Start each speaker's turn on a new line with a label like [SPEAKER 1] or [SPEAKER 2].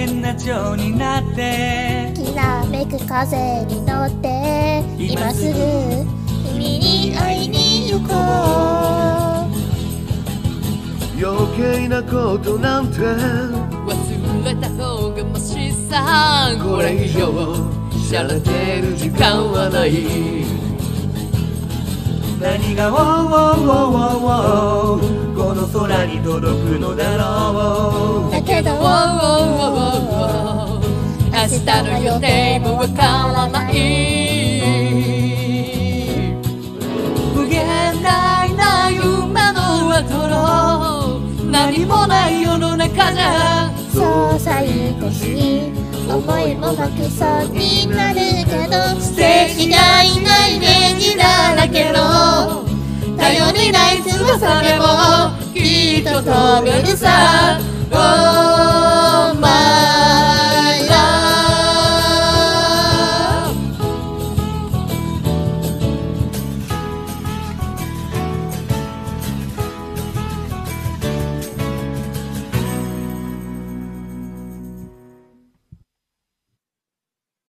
[SPEAKER 1] 変な蝶になって
[SPEAKER 2] きらめく風に乗って今すぐ君に会いに行こう。
[SPEAKER 3] 余計なことなんて
[SPEAKER 4] 忘れた方がマシさ。これ以上しゃれてる時間はない。
[SPEAKER 1] 何がウォーウォーウォーウォーウォーこの空に届くのだろう。
[SPEAKER 2] だけど
[SPEAKER 4] 明日の予定もわからない。無限大な夢の後の何もない世の中じゃ
[SPEAKER 2] そうさ愛しい思いも負けそうになるけど素敵がいないイメージだらけの頼りない翼でもきっと飛べるさ。